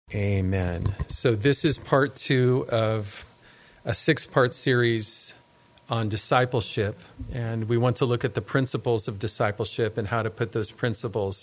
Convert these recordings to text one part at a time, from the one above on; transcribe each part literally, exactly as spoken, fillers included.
Amen. So this is part two of a six-part series on discipleship, and we want to look at the principles of discipleship and how to put those principles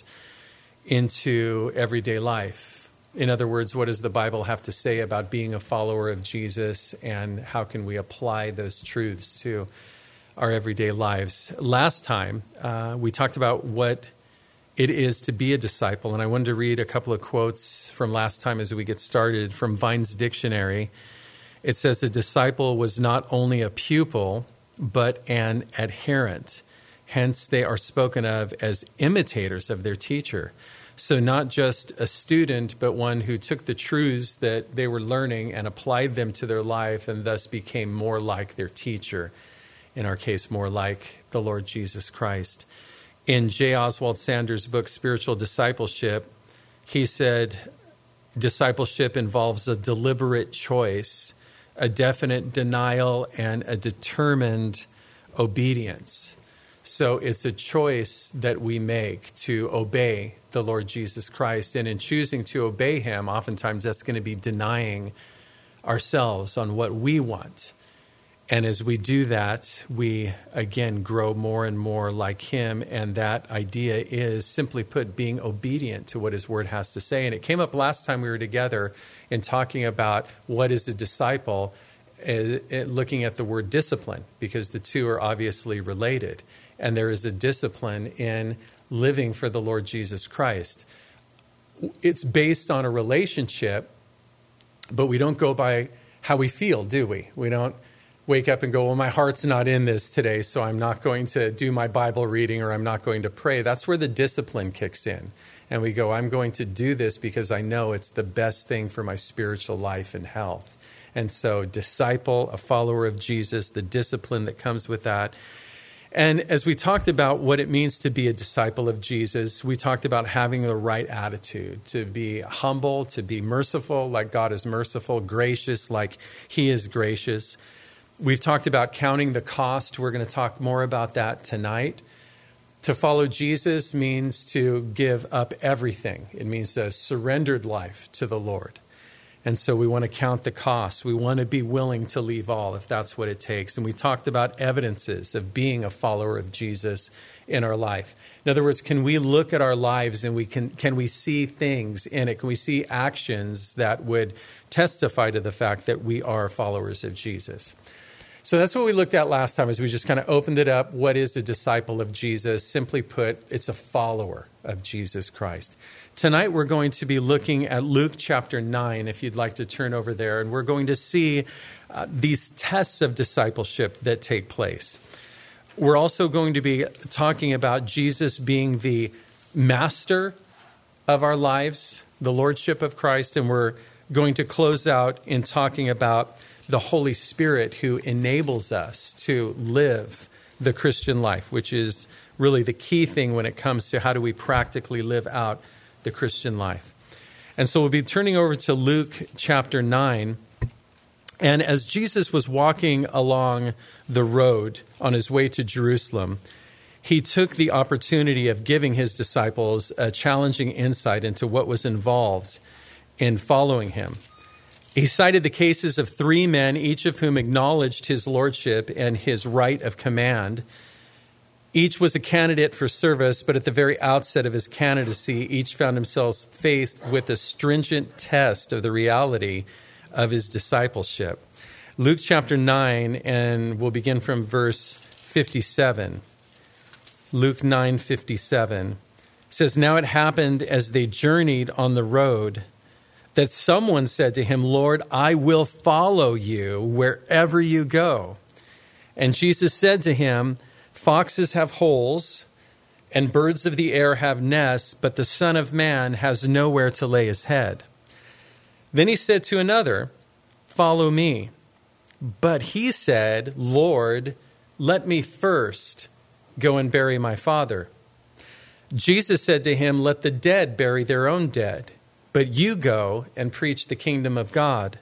into everyday life. In other words, what does the Bible have to say about being a follower of Jesus, and how can we apply those truths to our everyday lives? Last time, uh, we talked about what it is to be a disciple, and I wanted to read a couple of quotes from last time as we get started from Vine's Dictionary. It says, a disciple was not only a pupil, but an adherent. Hence, they are spoken of as imitators of their teacher. So not just a student, but one who took the truths that they were learning and applied them to their life and thus became more like their teacher. In our case, more like the Lord Jesus Christ. In J. Oswald Sanders' book, Spiritual Discipleship, he said, discipleship involves a deliberate choice, a definite denial, and a determined obedience. So it's a choice that we make to obey the Lord Jesus Christ. And in choosing to obey him, oftentimes that's going to be denying ourselves on what we want. And as we do that, we, again, grow more and more like him. And that idea is, simply put, being obedient to what his word has to say. And it came up last time we were together in talking about what is a disciple, uh, looking at the word discipline, because the two are obviously related. And there is a discipline in living for the Lord Jesus Christ. It's based on a relationship, but we don't go by how we feel, do we? We don't wake up and go, well, my heart's not in this today, so I'm not going to do my Bible reading or I'm not going to pray. That's where the discipline kicks in. And we go, I'm going to do this because I know it's the best thing for my spiritual life and health. And so disciple, a follower of Jesus, the discipline that comes with that. And as we talked about what it means to be a disciple of Jesus, we talked about having the right attitude, to be humble, to be merciful like God is merciful, gracious like he is gracious. We've talked about counting the cost. We're going to talk more about that tonight. To follow Jesus means to give up everything. It means a surrendered life to the Lord. And so we want to count the cost. We want to be willing to leave all if that's what it takes. And we talked about evidences of being a follower of Jesus in our life. In other words, can we look at our lives and we can can we see things in it? Can we see actions that would testify to the fact that we are followers of Jesus? So that's what we looked at last time, as we just kind of opened it up. What is a disciple of Jesus? Simply put, it's a follower of Jesus Christ. Tonight we're going to be looking at Luke chapter nine, if you'd like to turn over there, and we're going to see uh, these tests of discipleship that take place. We're also going to be talking about Jesus being the master of our lives, the lordship of Christ, and we're going to close out in talking about the Holy Spirit who enables us to live the Christian life, which is really the key thing when it comes to how do we practically live out the Christian life. And so we'll be turning over to Luke chapter nine. And as Jesus was walking along the road on his way to Jerusalem, he took the opportunity of giving his disciples a challenging insight into what was involved in following him. He cited the cases of three men, each of whom acknowledged his lordship and his right of command. Each was a candidate for service, but at the very outset of his candidacy, each found himself faced with a stringent test of the reality of his discipleship. Luke chapter nine, and we'll begin from verse fifty-seven. Luke nine fifty-seven says, now it happened as they journeyed on the road that someone said to him, Lord, I will follow you wherever you go. And Jesus said to him, foxes have holes and birds of the air have nests, but the Son of Man has nowhere to lay his head. Then he said to another, follow me. But he said, Lord, let me first go and bury my father. Jesus said to him, let the dead bury their own dead. But you go and preach the kingdom of God.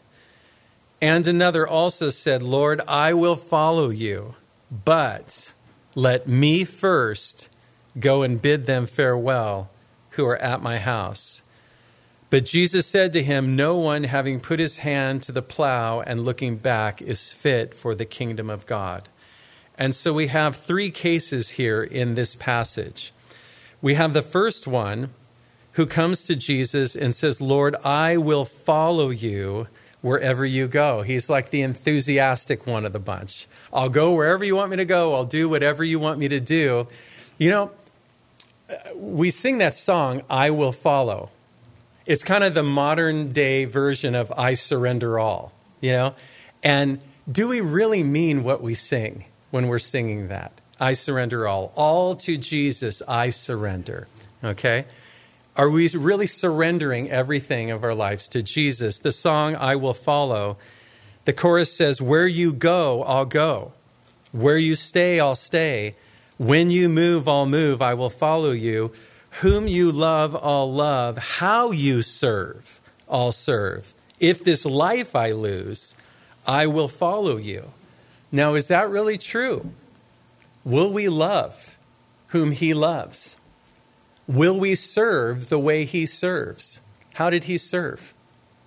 And another also said, Lord, I will follow you, but let me first go and bid them farewell who are at my house. But Jesus said to him, no one having put his hand to the plow and looking back is fit for the kingdom of God. And so we have three cases here in this passage. We have the first one who comes to Jesus and says, Lord, I will follow you wherever you go. He's like the enthusiastic one of the bunch. I'll go wherever you want me to go. I'll do whatever you want me to do. You know, we sing that song, I will follow. It's kind of the modern day version of I surrender all, you know? And do we really mean what we sing when we're singing that? I surrender all. All to Jesus, I surrender. Okay? Are we really surrendering everything of our lives to Jesus? The song, I will follow, the chorus says, where you go, I'll go. Where you stay, I'll stay. When you move, I'll move. I will follow you. Whom you love, I'll love. How you serve, I'll serve. If this life I lose, I will follow you. Now, is that really true? Will we love whom he loves? Will we serve the way he serves? How did he serve?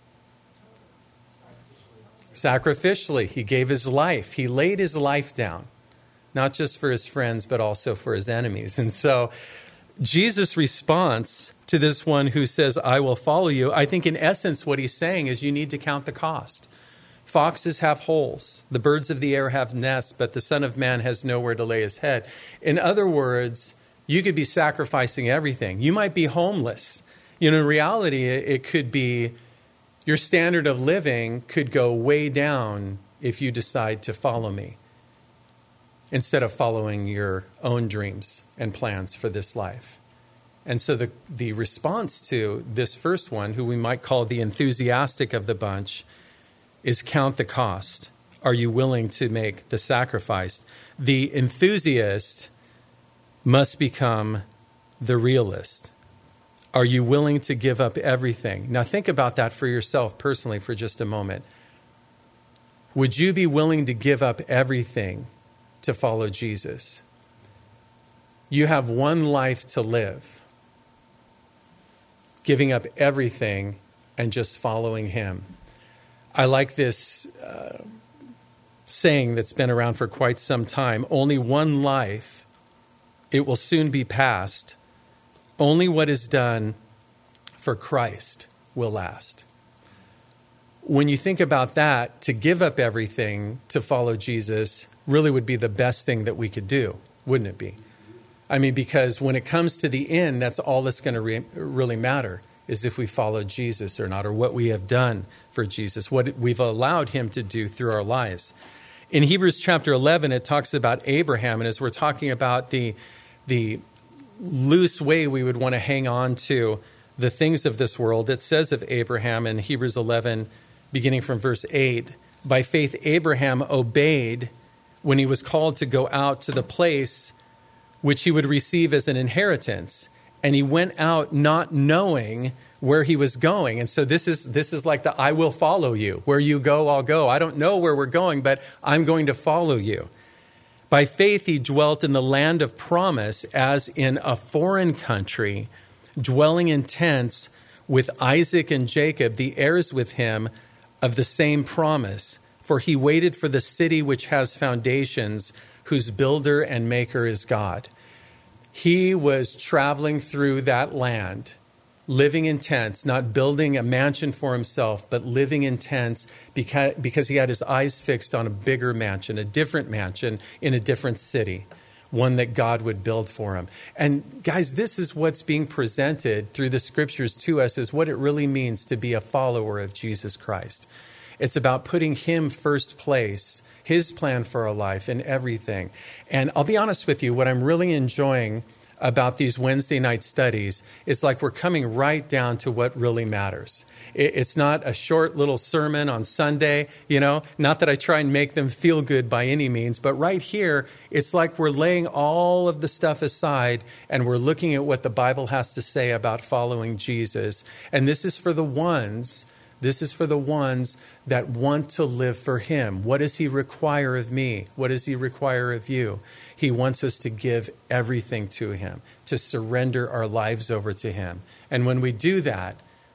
Sacrificially. He gave his life. He laid his life down, not just for his friends, but also for his enemies. And so Jesus' response to this one who says, I will follow you, I think in essence what he's saying is you need to count the cost. Foxes have holes. The birds of the air have nests, but the Son of Man has nowhere to lay his head. In other words, you could be sacrificing everything. You might be homeless. You know, in reality, it could be your standard of living could go way down if you decide to follow me instead of following your own dreams and plans for this life. And so the, the response to this first one, who we might call the enthusiastic of the bunch, is count the cost. Are you willing to make the sacrifice? The enthusiast must become the realist. Are you willing to give up everything? Now think about that for yourself personally for just a moment. Would you be willing to give up everything to follow Jesus? You have one life to live. Giving up everything and just following him. I like this uh, saying that's been around for quite some time. Only one life. It will soon be past. Only what is done for Christ will last. When you think about that, to give up everything to follow Jesus really would be the best thing that we could do, wouldn't it be? I mean, because when it comes to the end, that's all that's going to re- really matter is if we follow Jesus or not, or what we have done for Jesus, what we've allowed him to do through our lives. In Hebrews chapter eleven, it talks about Abraham, and as we're talking about the the loose way we would want to hang on to the things of this world, it says of Abraham in Hebrews eleven, beginning from verse eight, by faith Abraham obeyed when he was called to go out to the place which he would receive as an inheritance. And he went out not knowing where he was going. And so this is this is like the I will follow you. Where you go, I'll go. I don't know where we're going, but I'm going to follow you. By faith, he dwelt in the land of promise as in a foreign country, dwelling in tents with Isaac and Jacob, the heirs with him of the same promise. For he waited for the city which has foundations, whose builder and maker is God. He was traveling through that land, living in tents, not building a mansion for himself, but living in tents because, because he had his eyes fixed on a bigger mansion, a different mansion in a different city, one that God would build for him. And guys, this is what's being presented through the scriptures to us, is what it really means to be a follower of Jesus Christ. It's about putting him first place, his plan for our life and everything. And I'll be honest with you, what I'm really enjoying about these Wednesday night studies is like we're coming right down to what really matters. It's not a short little sermon on Sunday, you know, not that I try and make them feel good by any means, but right here, it's like we're laying all of the stuff aside and we're looking at what the Bible has to say about following Jesus. And this is for the ones This is for the ones that want to live for him. What does he require of me? What does he require of you? He wants us to give everything to him, to surrender our lives over to him. And when we do that,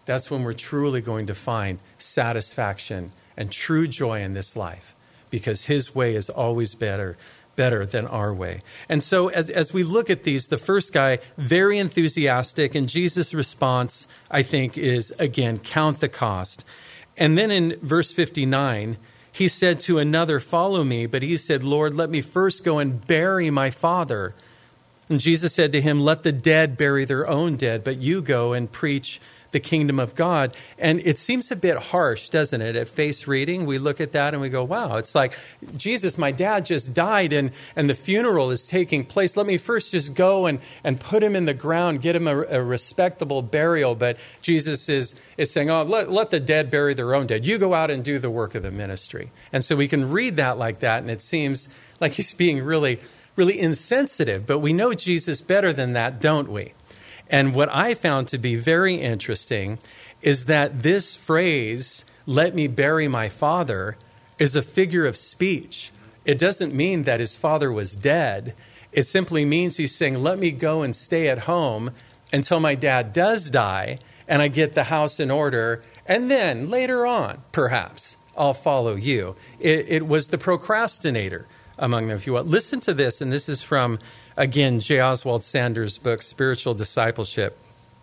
that's when we're truly going to find satisfaction and true joy in this life, because his way is always better, better than our way. And so as, as we look at these, the first guy, very enthusiastic, and Jesus' response, I think, is, again, count the cost. And then in verse fifty-nine, he said to another, follow me, but he said, Lord, let me first go and bury my father. And Jesus said to him, let the dead bury their own dead, but you go and preach the kingdom of God. And it seems a bit harsh, doesn't it? At face reading, we look at that and we go, wow, it's like, Jesus, my dad just died and, and the funeral is taking place. Let me first just go and, and put him in the ground, get him a, a respectable burial. But Jesus is, is saying, oh, let, let the dead bury their own dead. You go out and do the work of the ministry. And so we can read that like that, and it seems like he's being really, really insensitive. But we know Jesus better than that, don't we? And what I found to be very interesting is that this phrase, let me bury my father, is a figure of speech. It doesn't mean that his father was dead. It simply means he's saying, let me go and stay at home until my dad does die and I get the house in order. And then later on, perhaps, I'll follow you. It, it was the procrastinator among them, if you will. Listen to this, and this is from, again, J. Oswald Sanders' book, Spiritual Discipleship.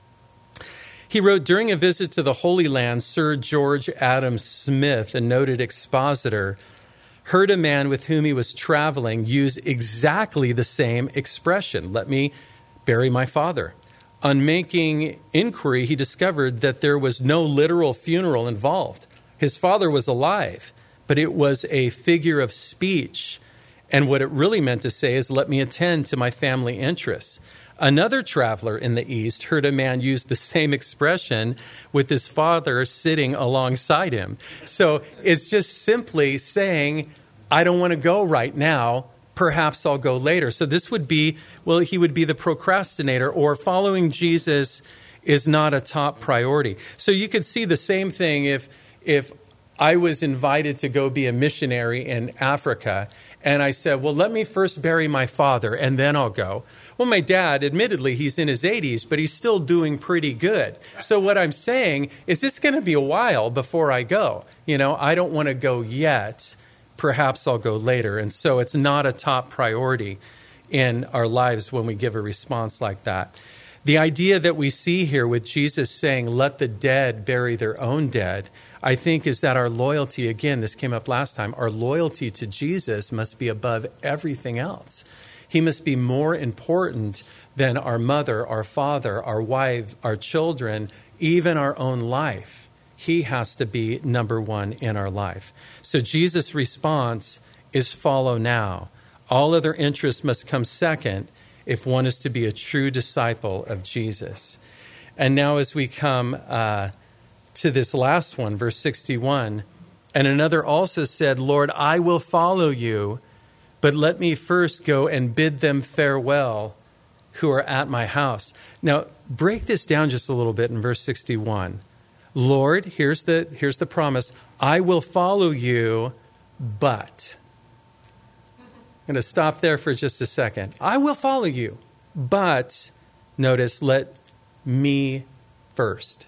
He wrote, during a visit to the Holy Land, Sir George Adam Smith, a noted expositor, heard a man with whom he was traveling use exactly the same expression, let me bury my father. On making inquiry, he discovered that there was no literal funeral involved. His father was alive, but it was a figure of speech. And what it really meant to say is, let me attend to my family interests. Another traveler in the East heard a man use the same expression with his father sitting alongside him. So it's just simply saying, I don't want to go right now. Perhaps I'll go later. So this would be, well, he would be the procrastinator, or following Jesus is not a top priority. So you could see the same thing if, if I was invited to go be a missionary in Africa, and I said, well, let me first bury my father, and then I'll go. Well, my dad, admittedly, he's in his eighties, but he's still doing pretty good. So what I'm saying is it's going to be a while before I go. You know, I don't want to go yet. Perhaps I'll go later. And so it's not a top priority in our lives when we give a response like that. The idea that we see here with Jesus saying, let the dead bury their own dead, I think is that our loyalty, again, this came up last time, our loyalty to Jesus must be above everything else. He must be more important than our mother, our father, our wife, our children, even our own life. He has to be number one in our life. So Jesus' response is follow now. All other interests must come second if one is to be a true disciple of Jesus. And now as we come uh, to this last one, verse sixty-one, and another also said, Lord, I will follow you, but let me first go and bid them farewell who are at my house. Now, break this down just a little bit in verse sixty-one. Lord, here's the, here's the promise, I will follow you, but. I'm going to stop there for just a second. I will follow you, but, notice, let me first.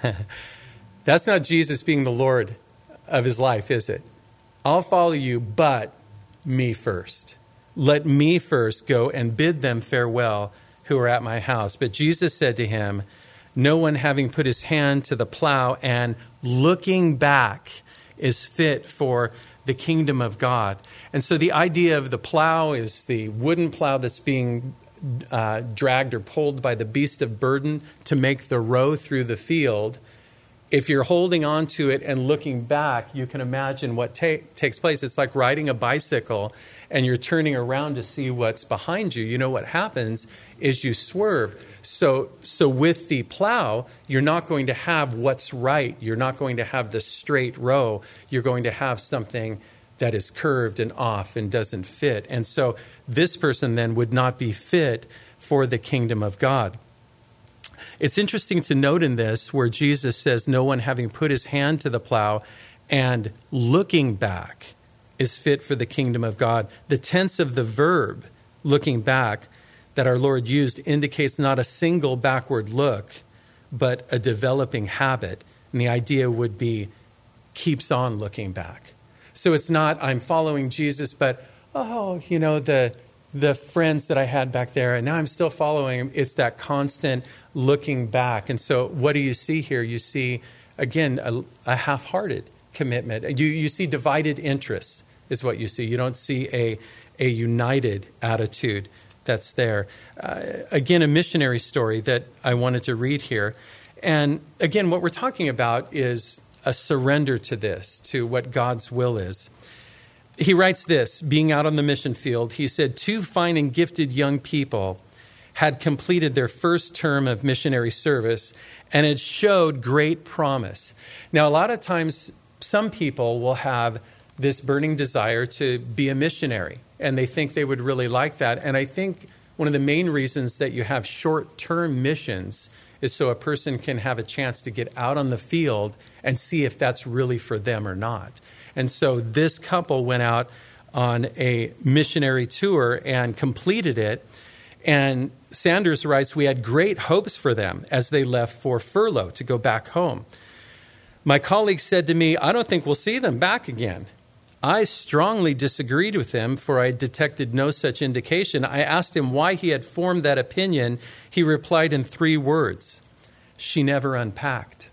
That's not Jesus being the Lord of his life, is it? I'll follow you, but me first. Let me first go and bid them farewell who are at my house. But Jesus said to him, no one having put his hand to the plow and looking back is fit for the kingdom of God. And so the idea of the plow is the wooden plow that's being uh, dragged or pulled by the beast of burden to make the row through the field. If you're holding on to it and looking back, you can imagine what ta- takes place. It's like riding a bicycle and you're turning around to see what's behind you. You know what happens is you swerve. So, so with the plow, you're not going to have what's right. You're not going to have the straight row. You're going to have something that is curved and off and doesn't fit. And so this person then would not be fit for the kingdom of God. It's interesting to note in this where Jesus says, no one having put his hand to the plow and looking back is fit for the kingdom of God. The tense of the verb, looking back, that our Lord used indicates not a single backward look, but a developing habit. And the idea would be keeps on looking back. So it's not I'm following Jesus, but, oh, you know, the the friends that I had back there, and now I'm still following him. It's that constant looking back. And so what do you see here? You see, again, a, a half-hearted commitment. You, you see divided interests is what you see. You don't see a, a united attitude that's there. Uh, again, a missionary story that I wanted to read here. And again, what we're talking about is a surrender to this, to what God's will is. He writes this, being out on the mission field, he said, two fine and gifted young people had completed their first term of missionary service, and it showed great promise. Now, a lot of times, some people will have this burning desire to be a missionary, and they think they would really like that. And I think one of the main reasons that you have short-term missions is so a person can have a chance to get out on the field and see if that's really for them or not. And so this couple went out on a missionary tour and completed it. And Sanders writes, we had great hopes for them as they left for furlough to go back home. My colleague said to me, I don't think we'll see them back again. I strongly disagreed with him, for I detected no such indication. I asked him why he had formed that opinion. He replied in three words, she never unpacked.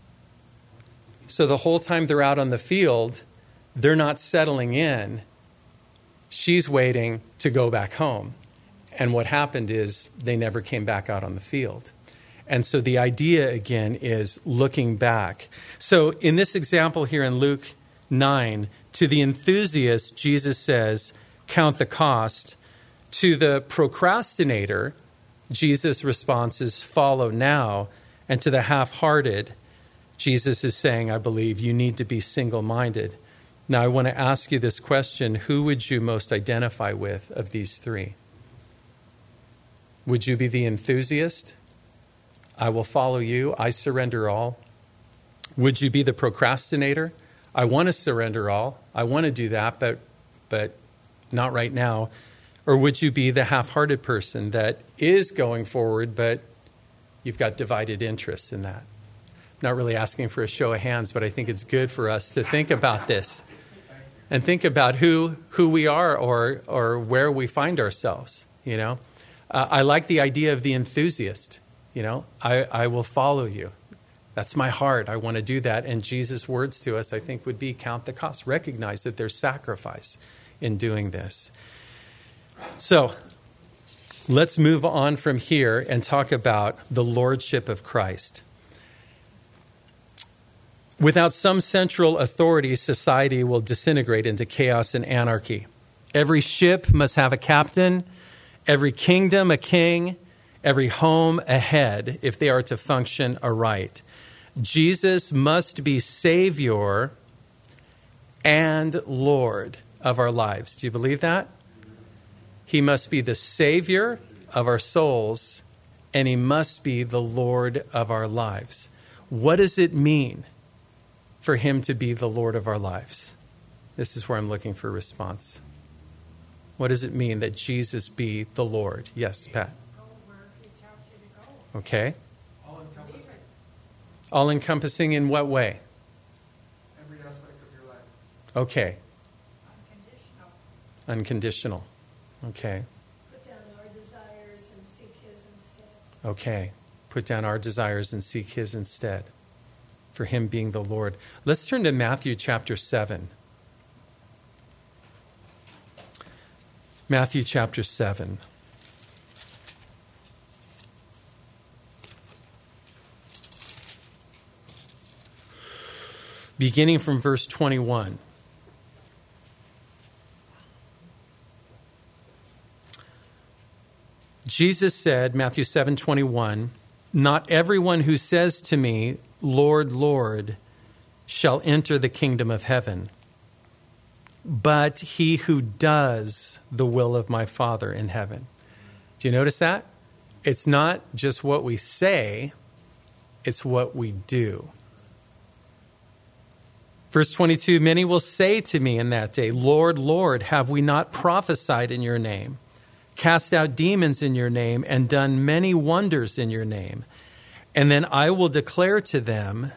So the whole time they're out on the field, they're not settling in. She's waiting to go back home. And what happened is they never came back out on the field. And so the idea, again, is looking back. So in this example here in Luke nine, to the enthusiast, Jesus says, count the cost. To the procrastinator, Jesus' response is, follow now. And to the half-hearted, Jesus is saying, I believe, you need to be single-minded. Now, I want to ask you this question. Who would you most identify with of these three? Would you be the enthusiast? I will follow you. I surrender all. Would you be the procrastinator? I want to surrender all. I want to do that, but but not right now. Or would you be the half-hearted person that is going forward, but you've got divided interests in that? I'm not really asking for a show of hands, but I think it's good for us to think about this and think about who who we are or or where we find ourselves, you know. Uh, I like the idea of the enthusiast, you know. I, I will follow you. That's my heart. I want to do that. And Jesus' words to us, I think, would be count the cost. Recognize that there's sacrifice in doing this. So let's move on from here and talk about the lordship of Christ. Without some central authority, society will disintegrate into chaos and anarchy. Every ship must have a captain, every kingdom a king, every home a head, if they are to function aright. Jesus must be Savior and Lord of our lives. Do you believe that? He must be the Savior of our souls, and he must be the Lord of our lives. What does it mean for him to be the Lord of our lives? This is where I'm looking for a response. What does it mean that Jesus be the Lord? Yes, Pat. Okay. All-encompassing. All-encompassing in what way? Every aspect of your life. Okay. Unconditional. Unconditional. Okay. Put down our desires and seek his instead. Okay. Put down our desires and seek his instead. For him being the Lord. Let's turn to Matthew chapter seven. Matthew chapter seven. Beginning from verse twenty-one. Jesus said, Matthew seven twenty-one, not everyone who says to me, Lord, Lord, shall enter the kingdom of heaven, but he who does the will of my Father in heaven. Do you notice that? It's not just what we say, it's what we do. Verse twenty-two, many will say to me in that day, Lord, Lord, have we not prophesied in your name, cast out demons in your name, and done many wonders in your name? And then I will declare to them,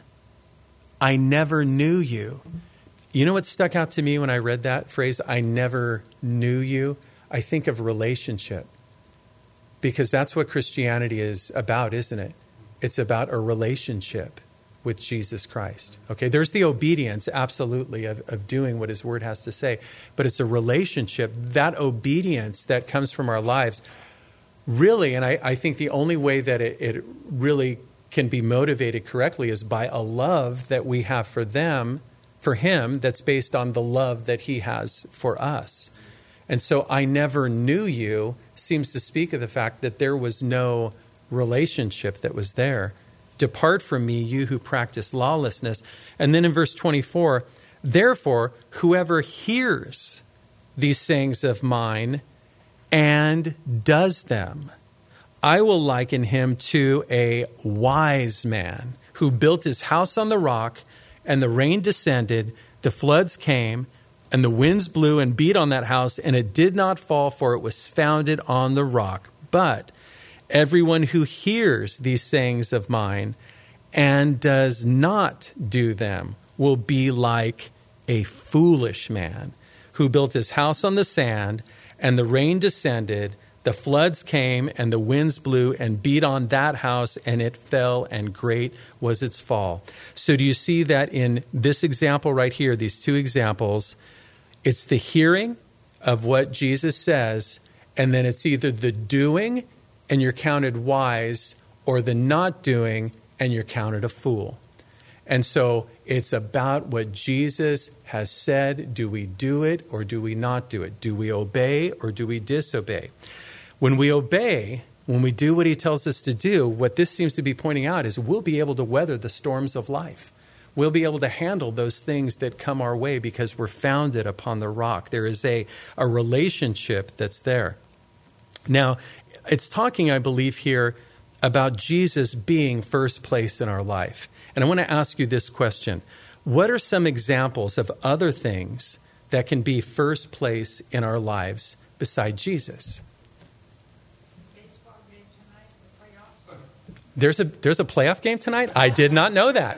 I never knew you. You know what stuck out to me when I read that phrase, I never knew you? I think of relationship. Because that's what Christianity is about, isn't it? It's about a relationship with Jesus Christ. Okay, there's the obedience, absolutely, of, of doing what his word has to say. But it's a relationship, that obedience that comes from our lives, really, and I, I think the only way that it, it really can be motivated correctly is by a love that we have for them, for him, that's based on the love that he has for us. And so I never knew you seems to speak of the fact that there was no relationship that was there. Depart from me, you who practice lawlessness. And then in verse twenty-four, therefore, whoever hears these sayings of mine and does them, I will liken him to a wise man who built his house on the rock, and the rain descended, the floods came, and the winds blew and beat on that house, and it did not fall, for it was founded on the rock. But everyone who hears these sayings of mine and does not do them will be like a foolish man who built his house on the sand, and the rain descended, the floods came, and the winds blew and beat on that house, and it fell, and great was its fall. So do you see that in this example right here, these two examples, it's the hearing of what Jesus says, and then it's either the doing and you're counted wise, or the not doing and you're counted a fool. And so it's about what Jesus has said. Do we do it or do we not do it? Do we obey or do we disobey? When we obey, when we do what he tells us to do, what this seems to be pointing out is we'll be able to weather the storms of life. We'll be able to handle those things that come our way because we're founded upon the rock. There is a, a relationship that's there. Now, it's talking, I believe, here about Jesus being first place in our life. And I want to ask you this question. What are some examples of other things that can be first place in our lives beside Jesus? Baseball game tonight, the playoffs. There's a there's a playoff game tonight? I did not know that.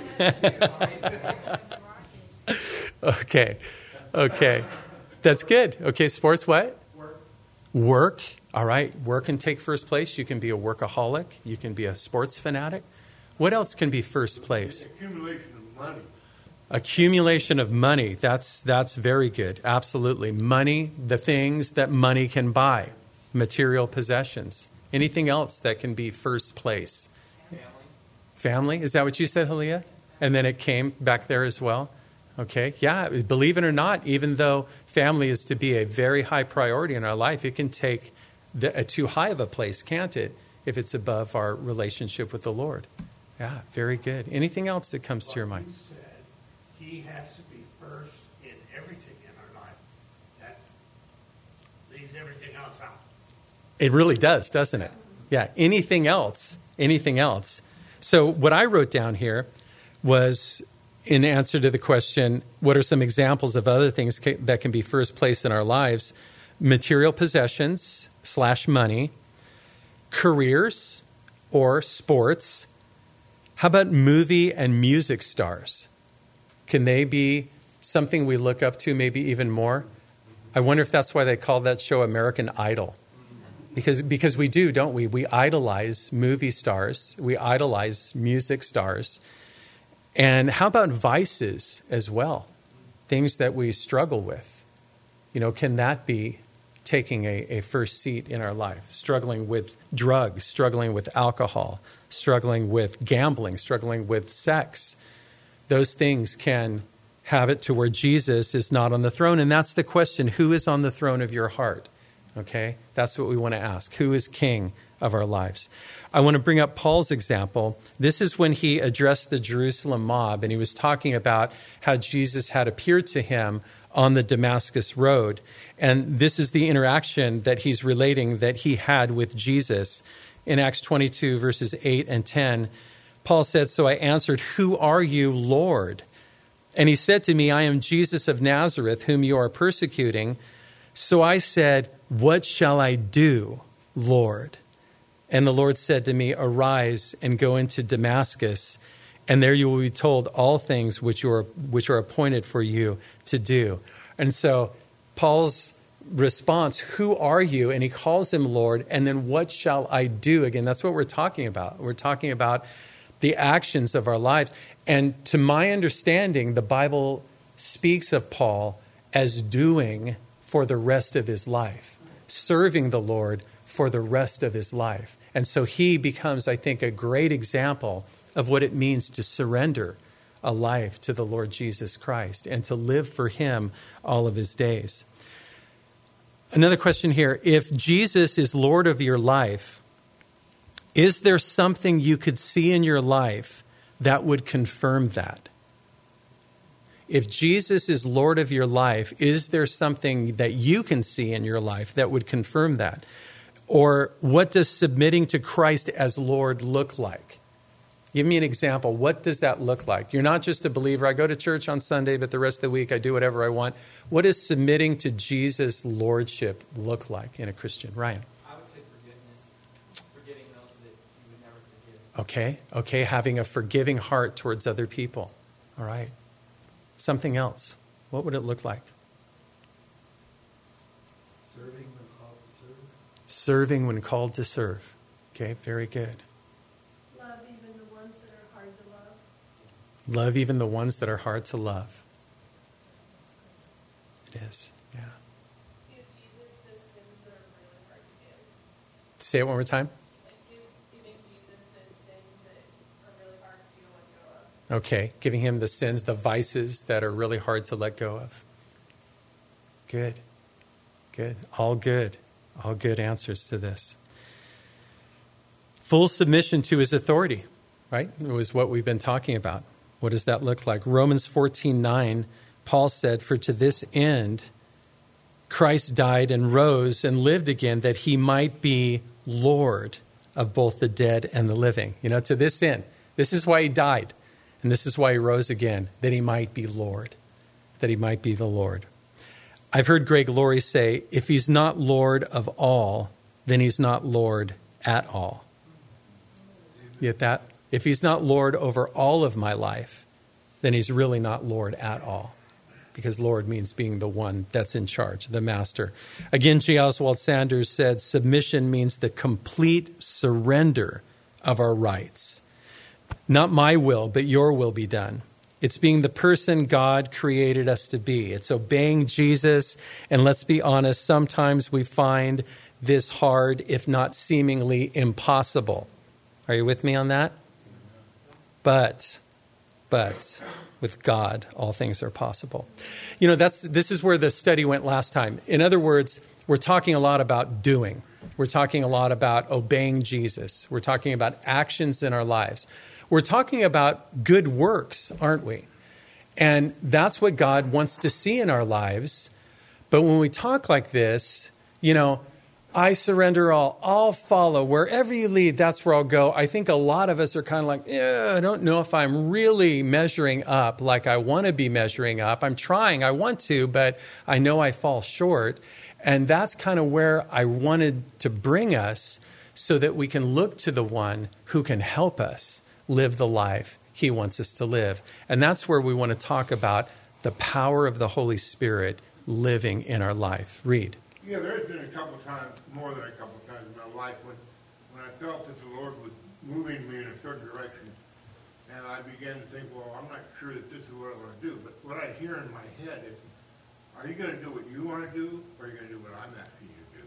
Okay. Okay. That's good. Okay, sports what? Work. Work. All right. Work can take first place. You can be a workaholic. You can be a sports fanatic. What else can be first place? Accumulation of money. Accumulation of money. That's that's very good. Absolutely. Money, the things that money can buy. Material possessions. Anything else that can be first place? Family. Family? Is that what you said, Halia? And then it came back there as well? Okay. Yeah, believe it or not, even though family is to be a very high priority in our life, it can take the, a too high of a place, can't it, if it's above our relationship with the Lord? Yeah, very good. Anything else that comes to your mind? You said he has to be first in everything in our life. That leaves everything else out. It really does, doesn't it? Yeah, anything else, anything else. So what I wrote down here was in answer to the question, what are some examples of other things ca- that can be first place in our lives? Material possessions slash money, careers or sports. How about movie and music stars? Can they be something we look up to maybe even more? I wonder if that's why they call that show American Idol. Because because we do, don't we? We idolize movie stars. We idolize music stars. And how about vices as well? Things that we struggle with. You know, can that be taking a, a first seat in our life? Struggling with drugs, struggling with alcohol, struggling with gambling, struggling with sex. Those things can have it to where Jesus is not on the throne. And that's the question, who is on the throne of your heart? Okay, that's what we want to ask. Who is king of our lives? I want to bring up Paul's example. This is when he addressed the Jerusalem mob, and he was talking about how Jesus had appeared to him on the Damascus road. And this is the interaction that he's relating that he had with Jesus. In Acts twenty-two, verses eight and ten, Paul said, "So I answered, 'Who are you, Lord?' And he said to me, 'I am Jesus of Nazareth, whom you are persecuting.' So I said, 'What shall I do, Lord?' And the Lord said to me, arise and go into Damascus, and there you will be told all things which you are, which are appointed for you to do. And so Paul's response, who are you? And he calls him Lord. And then what shall I do? Again, that's what we're talking about. We're talking about the actions of our lives. And to my understanding, the Bible speaks of Paul as doing for the rest of his life, serving the Lord for the rest of his life. And so he becomes, I think, a great example of what it means to surrender a life to the Lord Jesus Christ and to live for him all of his days. Another question here. If Jesus is Lord of your life, is there something you could see in your life that would confirm that? If Jesus is Lord of your life, is there something that you can see in your life that would confirm that? Or what does submitting to Christ as Lord look like? Give me an example. What does that look like? You're not just a believer. I go to church on Sunday, but the rest of the week I do whatever I want. What does submitting to Jesus' lordship look like in a Christian? Ryan? I would say forgiveness. Forgiving those that you would never forgive. Okay. Okay. Having a forgiving heart towards other people. All right. Something else. What would it look like? Serving when called to serve. Serving when called to serve. Okay. Very good. Love even the ones that are hard to love. Love even the ones that are hard to love. It is. Yeah. Give Jesus the sins that are really hard to give. Say it one more time. Like give, giving Jesus the sins that are really hard for you to let go of. Okay, giving him the sins, the vices that are really hard to let go of. Good, good, all good, all good answers to this. Full submission to his authority, right? It was what we've been talking about. What does that look like? Romans fourteen nine, Paul said, for to this end, Christ died and rose and lived again that he might be Lord of both the dead and the living. You know, to this end. This is why he died. And this is why he rose again, that he might be Lord, that he might be the Lord. I've heard Greg Laurie say, if he's not Lord of all, then he's not Lord at all. You get that? If he's not Lord over all of my life, then he's really not Lord at all. Because Lord means being the one that's in charge, the master. Again, J. Oswald Sanders said, submission means the complete surrender of our rights. Not my will, but your will be done. It's being the person God created us to be. It's obeying Jesus. And let's be honest, sometimes we find this hard, if not seemingly impossible. Are you with me on that? But, but with God, all things are possible. You know, that's this is where the study went last time. In other words, we're talking a lot about doing. We're talking a lot about obeying Jesus. We're talking about actions in our lives. We're talking about good works, aren't we? And that's what God wants to see in our lives. But when we talk like this, you know, I surrender all, I'll follow. Wherever you lead, that's where I'll go. I think a lot of us are kind of like, eh, I don't know if I'm really measuring up like I want to be measuring up. I'm trying, I want to, but I know I fall short. And that's kind of where I wanted to bring us so that we can look to the one who can help us live the life he wants us to live. And that's where we want to talk about the power of the Holy Spirit living in our life. Read. Yeah, there's been a couple times, more than a couple times in my life when, when I felt that the Lord was moving me in a certain direction. And I began to think, well, I'm not sure that this is what I want to do. But what I hear in my head is, are you going to do what you want to do, or are you going to do what I'm asking you to do?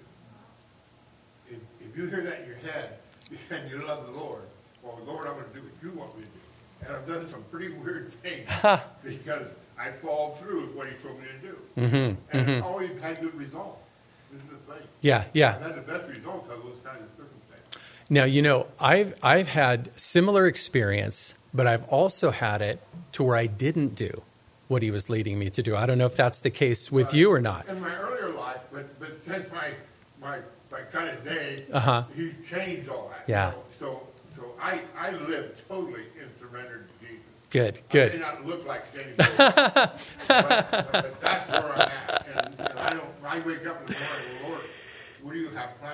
If, if you hear that in your head, and you love the Lord, well, Lord, I'm going to do what you want me to do. And I've done some pretty weird things because I fall through with what he told me to do. Mm-hmm, and mm-hmm. it's always had good results. This is the thing. Yeah, yeah. I've had the best results of those kinds of circumstances. Now, you know, I've I've had similar experience, but I've also had it to where I didn't do what he was leading me to do. I don't know if that's the case with Uh, you or not. In my earlier life, but, but since my, my, my kind of day, Uh-huh. he changed all that. Yeah. So, so, so I, I live totally in surrender to Jesus. Good, I good. may not look like Danny Boyle, but, but, but that's where I'm at. And, and I don't, I wake up in the morning, well, Lord, what do you have planned for me?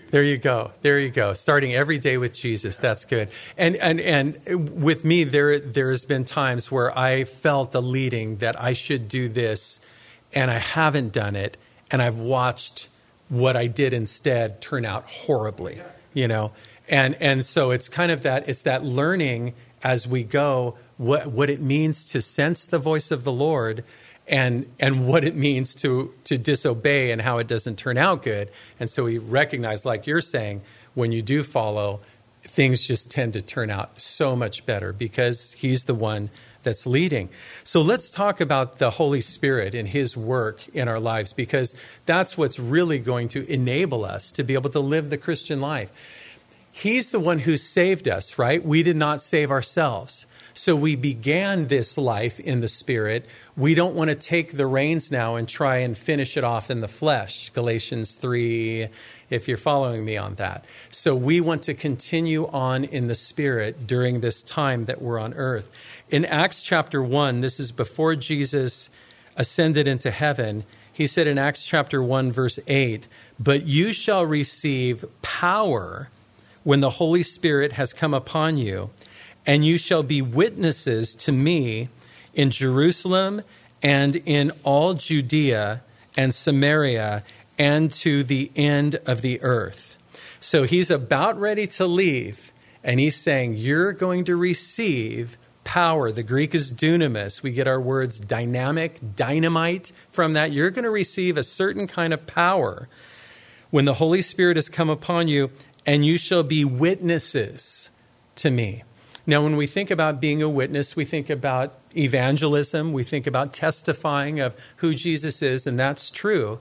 There you go. There you go. Starting every day with Jesus. That's good. And and and with me, there there's been times where I felt a leading that I should do this, and I haven't done it, and I've watched what I did instead turn out horribly. You know, and and so it's kind of that. It's that learning as we go what what it means to sense the voice of the Lord. And and what it means to to disobey and how it doesn't turn out good. And so we recognize, like you're saying, when you do follow, things just tend to turn out so much better because he's the one that's leading. So let's talk about the Holy Spirit and his work in our lives, because that's what's really going to enable us to be able to live the Christian life. He's the one who saved us, right? We did not save ourselves. So we began this life in the Spirit. We don't want to take the reins now and try and finish it off in the flesh. Galatians three, if you're following me on that. So we want to continue on in the Spirit during this time that we're on earth. In Acts chapter one, this is before Jesus ascended into heaven. He said in Acts chapter one, verse eight, "But you shall receive power when the Holy Spirit has come upon you, and you shall be witnesses to me in Jerusalem and in all Judea and Samaria and to the end of the earth." So he's about ready to leave, and he's saying, you're going to receive power. The Greek is dunamis. We get our words dynamic, dynamite from that. You're going to receive a certain kind of power when the Holy Spirit has come upon you, and you shall be witnesses to me. Now, when we think about being a witness, we think about evangelism. We think about testifying of who Jesus is, and that's true.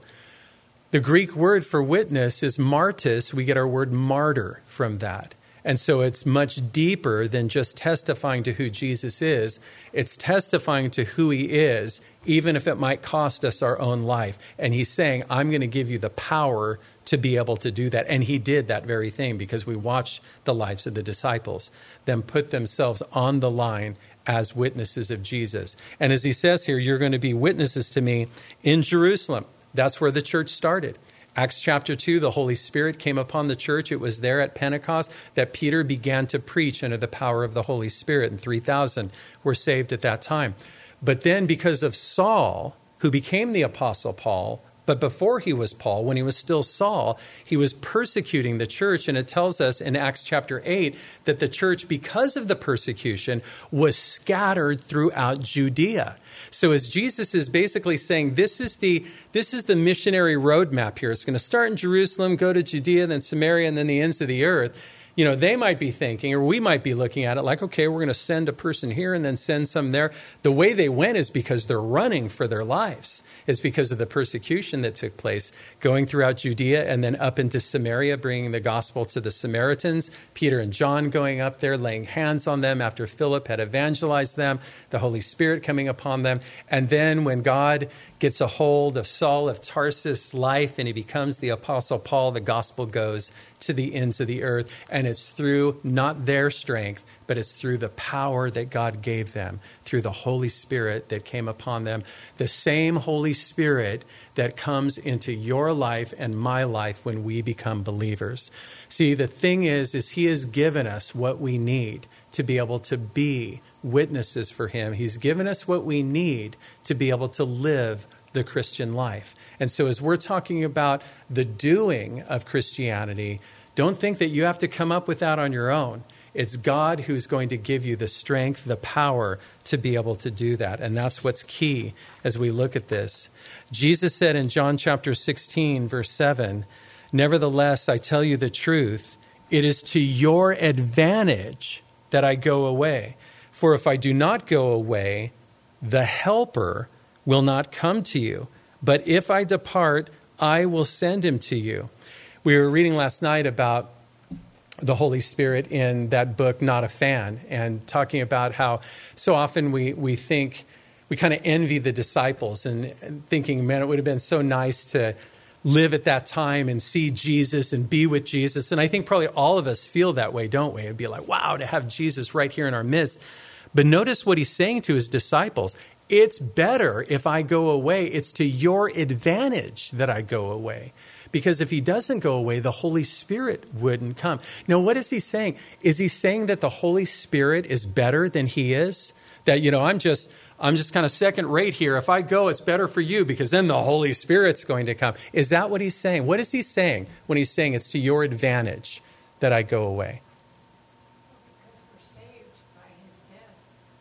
The Greek word for witness is martis. We get our word martyr from that. And so it's much deeper than just testifying to who Jesus is. It's testifying to who he is, even if it might cost us our own life. And he's saying, I'm going to give you the power to be able to do that. And he did that very thing, because we watched the lives of the disciples, them put themselves on the line as witnesses of Jesus. And as he says here, you're going to be witnesses to me in Jerusalem. That's where the church started. Acts chapter two, the Holy Spirit came upon the church. It was there at Pentecost that Peter began to preach under the power of the Holy Spirit, and three thousand were saved at that time. But then because of Saul, who became the Apostle Paul, but before he was Paul, when he was still Saul, he was persecuting the church. And it tells us in Acts chapter eight that the church, because of the persecution, was scattered throughout Judea. So as Jesus is basically saying, this is the this is the missionary roadmap here. It's going to start in Jerusalem, go to Judea, then Samaria, and then the ends of the earth. You know, they might be thinking, or we might be looking at it like, okay, we're going to send a person here and then send some there. The way they went is because they're running for their lives. It's because of the persecution that took place, going throughout Judea and then up into Samaria, bringing the gospel to the Samaritans. Peter and John going up there, laying hands on them after Philip had evangelized them, the Holy Spirit coming upon them. And then when God gets a hold of Saul of Tarsus' life and he becomes the Apostle Paul, the gospel goes to the ends of the earth. And it's through not their strength, but it's through the power that God gave them, through the Holy Spirit that came upon them. The same Holy Spirit that comes into your life and my life when we become believers. See, the thing is, is he has given us what we need to be able to be witnesses for him. He's given us what we need to be able to live the Christian life. And so as we're talking about the doing of Christianity, don't think that you have to come up with that on your own. It's God who's going to give you the strength, the power to be able to do that. And that's what's key as we look at this. Jesus said in John chapter sixteen, verse seven, "Nevertheless, I tell you the truth, it is to your advantage that I go away. For if I do not go away, the Helper will not come to you. But if I depart, I will send him to you." We were reading last night about the Holy Spirit in that book, Not a Fan, and talking about how so often we, we think, we kind of envy the disciples and, and thinking, man, it would have been so nice to live at that time and see Jesus and be with Jesus. And I think probably all of us feel that way, don't we? It'd be like, wow, to have Jesus right here in our midst. But notice what he's saying to his disciples. It's better if I go away. It's to your advantage that I go away. Because if he doesn't go away, the Holy Spirit wouldn't come. Now, what is he saying? Is he saying that the Holy Spirit is better than he is? That, you know, I'm just... I'm just kind of second rate here. If I go, it's better for you because then the Holy Spirit's going to come. Is that what he's saying? What is he saying when he's saying it's to your advantage that I go away? Because we're saved by his death.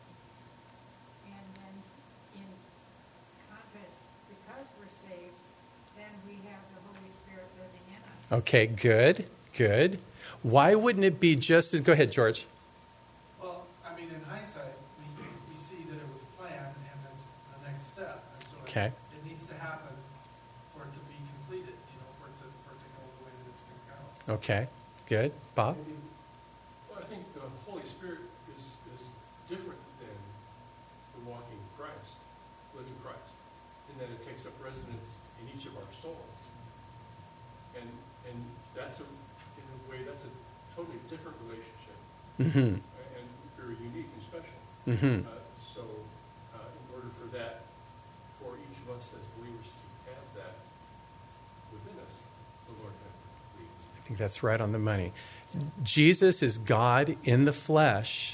And then in contrast, because we're saved, then we have the Holy Spirit living in us. Okay, good, good. Why wouldn't it be just as... Go ahead, George. Well, I mean, in hindsight, we, we see that it was a plan, and that's the next step. And so Okay. it, it needs to happen for it to be completed, you know, for it to, for it to go the way that it's going to go. Okay, good. Bob? Well, I think the Holy Spirit is, is different than the walking Christ, living Christ, in that it takes up residence in each of our souls. And and that's a, in a way, that's a totally different relationship, Mm-hmm. and very unique and special. Mm-hmm. Uh, so, uh, in order for that, for each of us as believers to have that within us, the Lord had to complete. I think that's right on the money. Jesus is God in the flesh,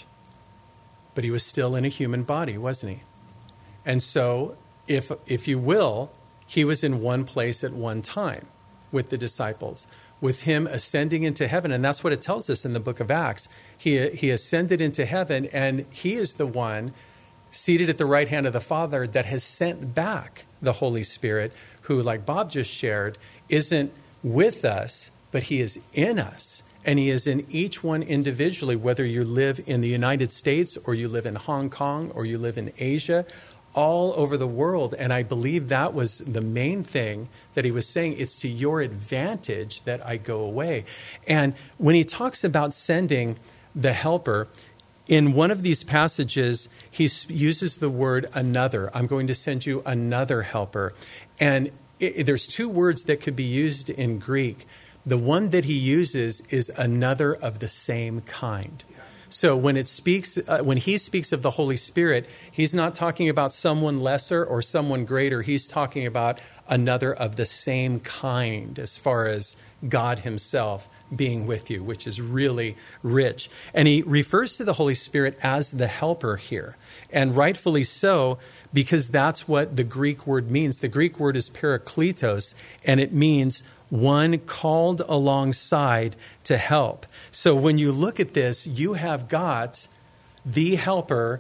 but he was still in a human body, wasn't he? And so, if if you will, he was in one place at one time with the disciples, with him ascending into heaven. And that's what it tells us in the book of Acts. He, he ascended into heaven, and he is the one seated at the right hand of the Father that has sent back the Holy Spirit, who, like Bob just shared, isn't with us, but he is in us. And he is in each one individually, whether you live in the United States or you live in Hong Kong or you live in Asia, all over the world. And I believe that was the main thing that he was saying. It's to your advantage that I go away. And when he talks about sending the helper, in one of these passages, he uses the word another. I'm going to send you another helper. And it, there's two words that could be used in Greek. The one that he uses is another of the same kind. So when it speaks, uh, when he speaks of the Holy Spirit, he's not talking about someone lesser or someone greater. He's talking about another of the same kind as far as God himself being with you, which is really rich. And he refers to the Holy Spirit as the helper here, and rightfully so, because that's what the Greek word means. The Greek word is parakletos, and it means one called alongside to help. So when you look at this, you have got the helper,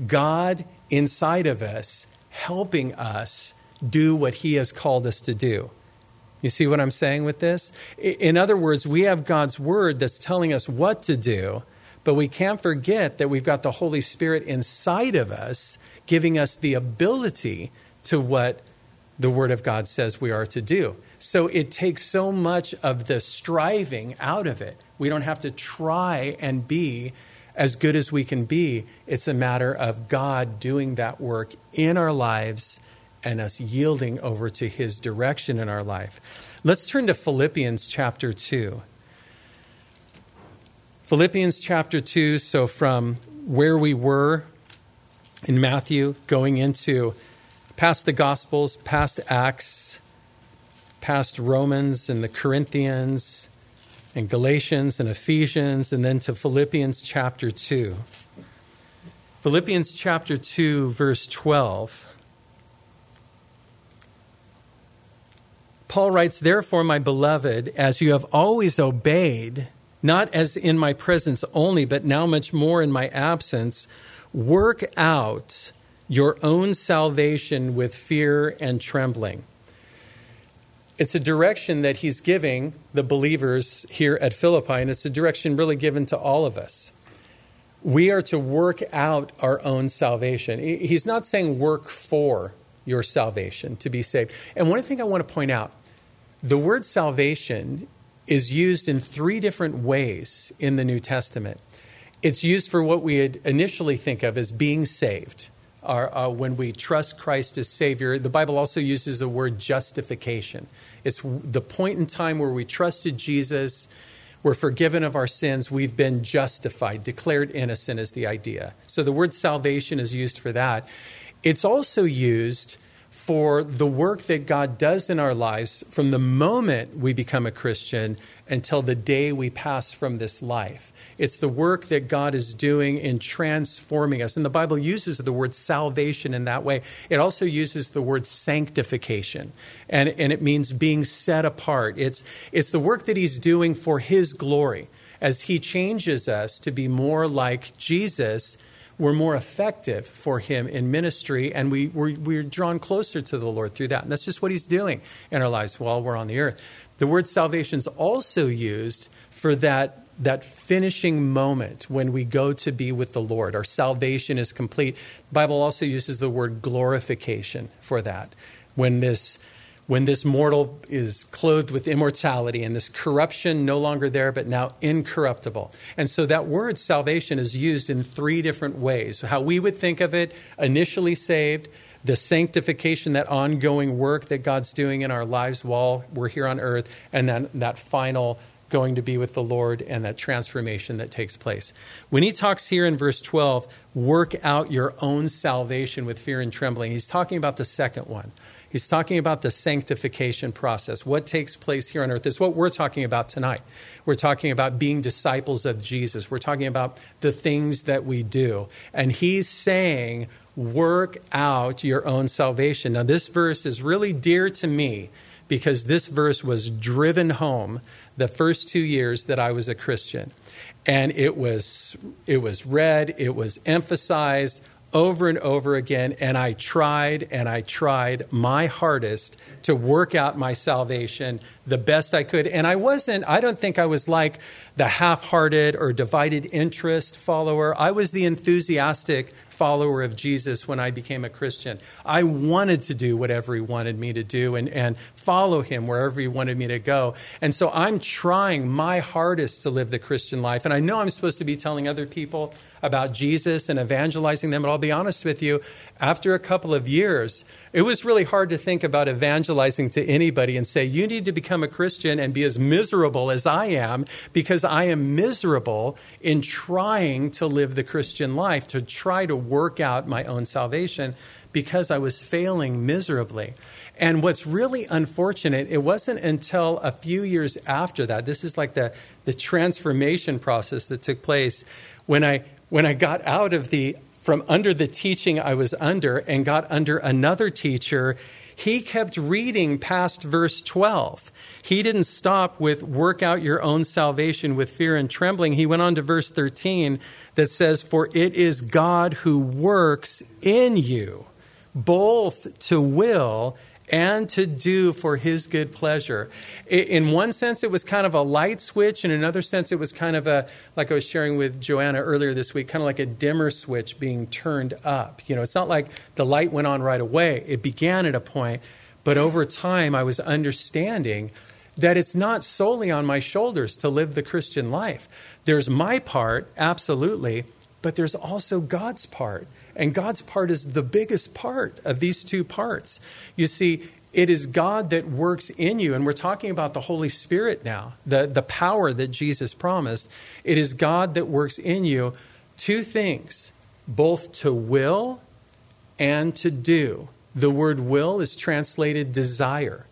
God inside of us, helping us do what he has called us to do. You see what I'm saying with this? In other words, we have God's word that's telling us what to do, but we can't forget that we've got the Holy Spirit inside of us, giving us the ability to what the word of God says we are to do. So it takes so much of the striving out of it. We don't have to try and be as good as we can be. It's a matter of God doing that work in our lives and us yielding over to his direction in our life. Let's turn to Philippians chapter two. Philippians chapter two, so from where we were in Matthew, going into past the Gospels, past Acts, past Romans and the Corinthians and Galatians and Ephesians, and then to Philippians chapter two. Philippians chapter two, verse twelve. Paul writes, "Therefore, my beloved, as you have always obeyed, not as in my presence only, but now much more in my absence, work out your own salvation with fear and trembling." It's a direction that he's giving the believers here at Philippi, and it's a direction really given to all of us. We are to work out our own salvation. He's not saying work for your salvation to be saved. And one thing I want to point out, the word salvation is used in three different ways in the New Testament. It's used for what we would initially think of as being saved. Our, uh, when we trust Christ as Savior. The Bible also uses the word justification. It's the point in time where we trusted Jesus, we're forgiven of our sins, we've been justified, declared innocent is the idea. So the word salvation is used for that. It's also used for the work that God does in our lives from the moment we become a Christian until the day we pass from this life. It's the work that God is doing in transforming us. And the Bible uses the word salvation in that way. It also uses the word sanctification. And, and it means being set apart. It's, it's the work that he's doing for his glory. As he changes us to be more like Jesus, we're more effective for him in ministry, and we, we're, we're drawn closer to the Lord through that. And that's just what he's doing in our lives while we're on the earth. The word salvation is also used for that that finishing moment when we go to be with the Lord. Our salvation is complete. The Bible also uses the word glorification for that. When this, when this mortal is clothed with immortality and this corruption no longer there, but now incorruptible. And so that word salvation is used in three different ways. How we would think of it, initially saved, the sanctification, that ongoing work that God's doing in our lives while we're here on earth, and then that final going to be with the Lord and that transformation that takes place. When he talks here in verse twelve, work out your own salvation with fear and trembling, he's talking about the second one. He's talking about the sanctification process. What takes place here on earth is what we're talking about tonight. We're talking about being disciples of Jesus. We're talking about the things that we do. And he's saying, work out your own salvation. Now, this verse is really dear to me because this verse was driven home the first two years that I was a Christian. And it was it was read, it was emphasized over and over again, and I tried and I tried my hardest to work out my salvation the best I could. And I wasn't, I don't think I was like the half-hearted or divided interest follower. I was the enthusiastic follower of Jesus when I became a Christian. I wanted to do whatever he wanted me to do and, and follow him wherever he wanted me to go. And so I'm trying my hardest to live the Christian life. And I know I'm supposed to be telling other people about Jesus and evangelizing them, but I'll be honest with you, after a couple of years, it was really hard to think about evangelizing to anybody and say, you need to become a Christian and be as miserable as I am, because I am miserable in trying to live the Christian life, to try to work out my own salvation, because I was failing miserably. And what's really unfortunate, it wasn't until a few years after that, this is like the, the transformation process that took place, when I when I got out of the from under the teaching I was under and got under another teacher, he kept reading past verse twelve. He didn't stop with work out your own salvation with fear and trembling. He went on to verse thirteen that says, for it is God who works in you, both to will and to do for his good pleasure. In one sense, it was kind of a light switch. In another sense, it was kind of a, like I was sharing with Joanna earlier this week, kind of like a dimmer switch being turned up. You know, it's not like the light went on right away. It began at a point, but over time I was understanding that it's not solely on my shoulders to live the Christian life. There's my part, absolutely, but there's also God's part. And God's part is the biggest part of these two parts. You see, it is God that works in you. And we're talking about the Holy Spirit now, the, the power that Jesus promised. It is God that works in you two things, both to will and to do. The word will is translated desire.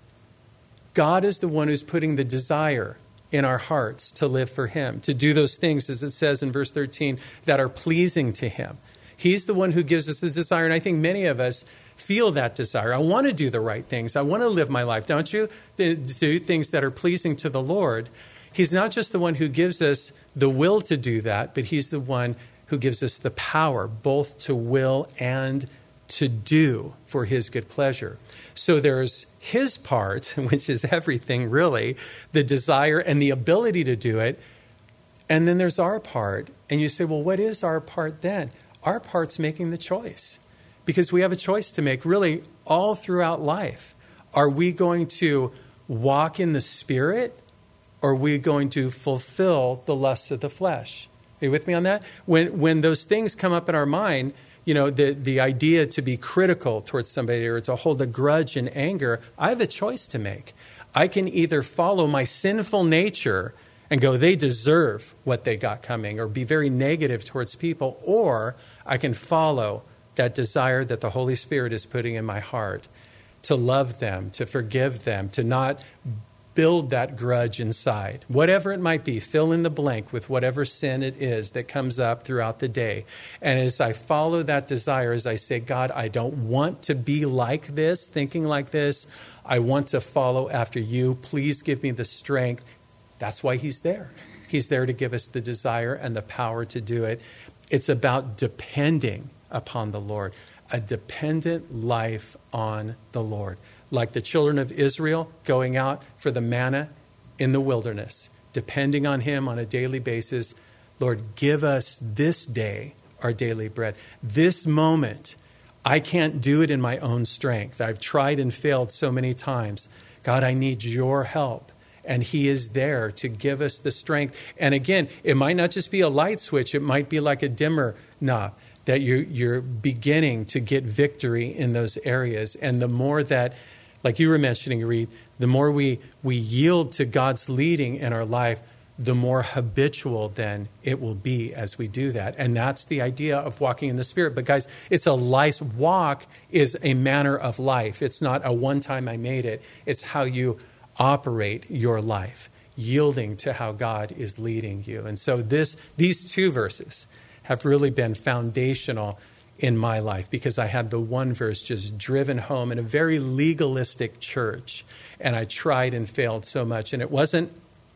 God is the one who's putting the desire in our hearts to live for him, to do those things, as it says in verse thirteen, that are pleasing to him. He's the one who gives us the desire. And I think many of us feel that desire. I want to do the right things. I want to live my life, don't you? To do things that are pleasing to the Lord. He's not just the one who gives us the will to do that, but he's the one who gives us the power both to will and to do for his good pleasure. So there's his part, which is everything really, the desire and the ability to do it. And then there's our part. And you say, well, what is our part then? Our part's making the choice, because we have a choice to make really all throughout life. Are we going to walk in the Spirit, or are we going to fulfill the lusts of the flesh? Are you with me on that? When when those things come up in our mind, you know, the, the idea to be critical towards somebody or to hold a grudge and anger, I have a choice to make. I can either follow my sinful nature and go, they deserve what they got coming, or be very negative towards people, or I can follow that desire that the Holy Spirit is putting in my heart to love them, to forgive them, to not build that grudge inside. Whatever it might be, fill in the blank with whatever sin it is that comes up throughout the day. And as I follow that desire, as I say, God, I don't want to be like this, thinking like this. I want to follow after you. Please give me the strength. That's why he's there. He's there to give us the desire and the power to do it. It's about depending upon the Lord, a dependent life on the Lord. Like the children of Israel going out for the manna in the wilderness, depending on him on a daily basis. Lord, give us this day our daily bread. This moment, I can't do it in my own strength. I've tried and failed so many times. God, I need your help. And he is there to give us the strength. And again, it might not just be a light switch. It might be like a dimmer knob that you're, you're beginning to get victory in those areas. And the more that, like you were mentioning, Reed, the more we, we yield to God's leading in our life, the more habitual then it will be as we do that. And that's the idea of walking in the Spirit. But guys, it's a life. Walk is a manner of life. It's not a one time I made it. It's how you operate your life, yielding to how God is leading you. And so this, these two verses have really been foundational in my life, because I had the one verse just driven home in a very legalistic church, and I tried and failed so much. And it wasn't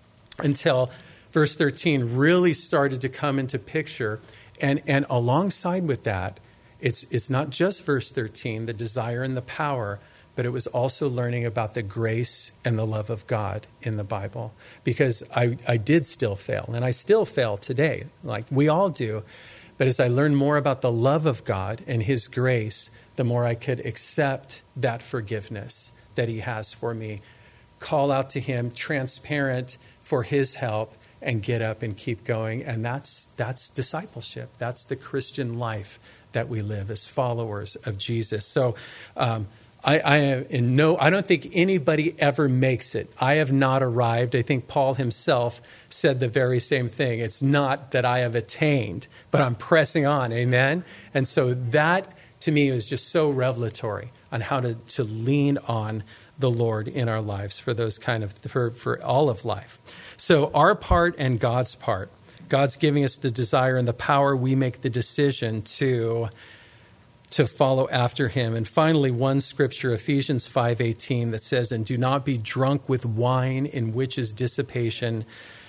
until verse thirteen really started to come into picture, and and alongside with that, it's it's not just verse thirteen, the desire and the power, but it was also learning about the grace and the love of God in the Bible, because I, I did still fail, and I still fail today, like we all do. But as I learned more about the love of God and his grace, the more I could accept that forgiveness that he has for me, call out to him, transparent for his help, and get up and keep going. And that's that's discipleship. That's the Christian life that we live as followers of Jesus. So um, I, I am in no, I don't think anybody ever makes it. I have not arrived. I think Paul himself said the very same thing. It's not that I have attained, but I'm pressing on. Amen. And so that to me is just so revelatory on how to, to lean on the Lord in our lives for those kind of, for, for all of life. So our part and God's part. God's giving us the desire and the power. We make the decision to to follow after him. And finally, one scripture, Ephesians five eighteen, that says, "And do not be drunk with wine, in which is dissipation,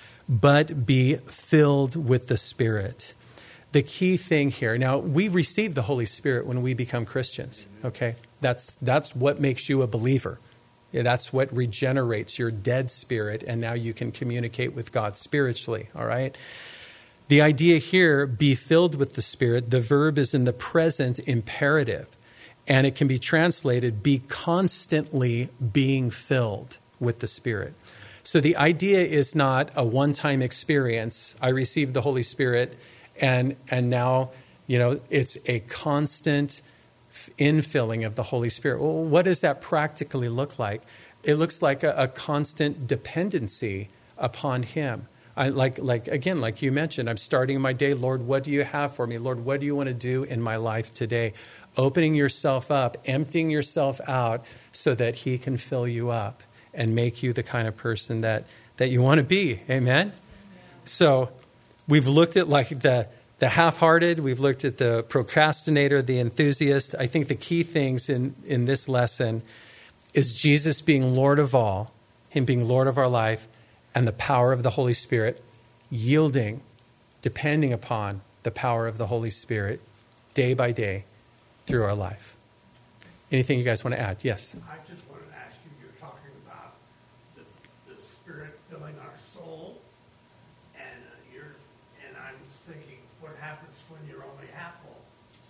but be filled with the Spirit." The key thing here, now we receive the Holy Spirit when we become Christians, okay? That's that's what makes you a believer. Yeah, that's what regenerates your dead spirit, and now you can communicate with God spiritually, all right? The idea here, be filled with the Spirit, the verb is in the present imperative, and it can be translated, be constantly being filled with the Spirit. So the idea is not a one-time experience. I received the Holy Spirit, and and now, you know, it's a constant infilling of the Holy Spirit. Well, what does that practically look like? It looks like a, a constant dependency upon him. I, like, like again, like you mentioned, I'm starting my day. Lord, what do you have for me? Lord, what do you want to do in my life today? Opening yourself up, emptying yourself out so that he can fill you up and make you the kind of person that, that you want to be. Amen? Amen. So we've looked at like the, the half-hearted. We've looked at the procrastinator, the enthusiast. I think the key things in, in this lesson is Jesus being Lord of all, him being Lord of our life, and the power of the Holy Spirit, yielding, depending upon the power of the Holy Spirit day by day through our life. Anything you guys want to add? Yes. I just wanted to ask you, you're talking about the, the Spirit filling our soul, and uh, you're, and I'm thinking, what happens when you're only half full?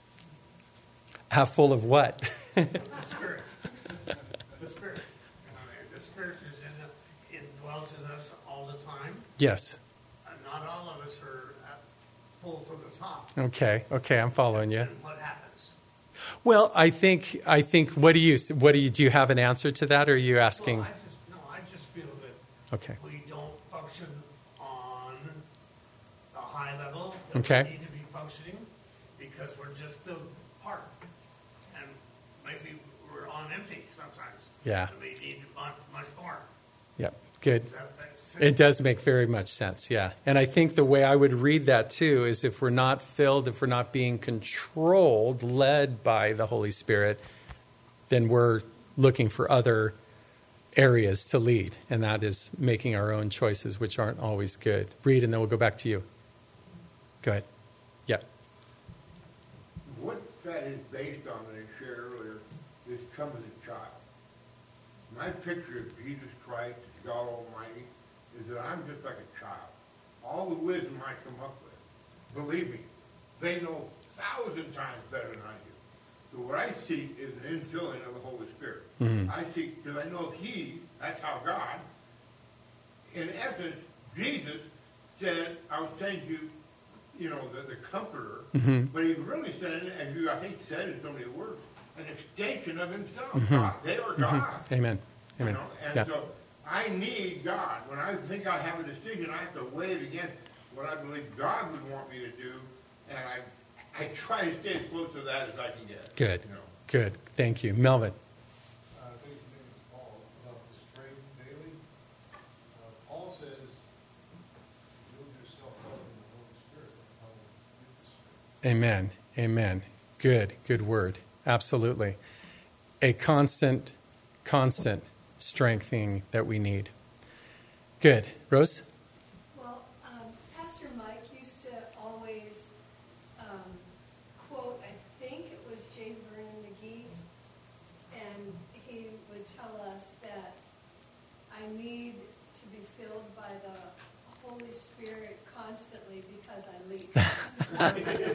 Half full of what? The Spirit. The Spirit. I mean, the Spirit is in the, indwells in us all the time. Yes. And not all of us are uh, full to the top. Okay. Okay. I'm following you. And what happens? Well, I think, I think, what do you, what do you, do you have an answer to that, or are you asking? Well, I just, no, I just feel that Okay. we don't function on a high level that Okay. we need to be functioning because we're just built part. And maybe we're on empty sometimes. Yeah. So we need much, much more. Yep. Good. Does that make sense? It does make very much sense, yeah. And I think the way I would read that too is if we're not filled, if we're not being controlled, led by the Holy Spirit, then we're looking for other areas to lead. And that is making our own choices, which aren't always good. Read, and then we'll go back to you. Go ahead. Yeah. What that is based on that I shared earlier is come as a child. My picture of Jesus Christ, God Almighty, is that I'm just like a child. All the wisdom I come up with, believe me, they know a thousand times better than I do. So what I seek is an infilling of the Holy Spirit. Mm-hmm. I seek, because I know He, that's how God, in essence, Jesus said, I'll send you, you know, the, the Comforter, Mm-hmm. but He really said, as you, I think, said in so many words, an extension of Himself. Mm-hmm. God, they are God. Mm-hmm. Amen. Amen. You know? And Yeah. so I need God. When I think I have a decision, I have to weigh it against what I believe God would want me to do, and I I try to stay as close to that as I can get. Good. You know? Good. Thank you. Melvin. Uh, I think his name is Paul, about the strength daily. Uh, Paul says, build yourself up in the Holy Spirit. That's how we get the strength. Amen. Amen. Good. Good word. Absolutely. A constant, constant strengthening that we need. Good. Rose? Well, um, Pastor Mike used to always um, quote, I think it was J. Vernon McGee, and he would tell us that I need to be filled by the Holy Spirit constantly because I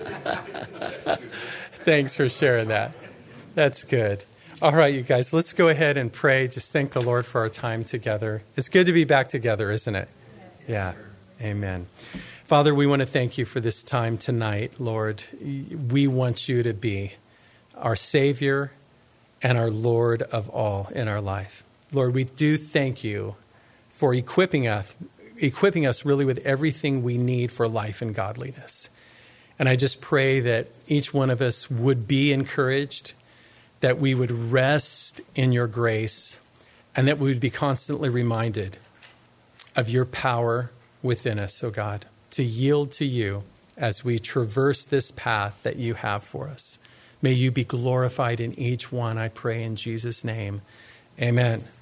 leak. Thanks for sharing that. That's good. All right, you guys, let's go ahead and pray. Just thank the Lord for our time together. It's good to be back together, isn't it? Yes. Yeah. Amen. Father, we want to thank you for this time tonight, Lord. We want you to be our Savior and our Lord of all in our life. Lord, we do thank you for equipping us, equipping us really with everything we need for life and godliness. And I just pray that each one of us would be encouraged, that we would rest in your grace, and that we would be constantly reminded of your power within us, oh God, to yield to you as we traverse this path that you have for us. May you be glorified in each one, I pray in Jesus' name. Amen.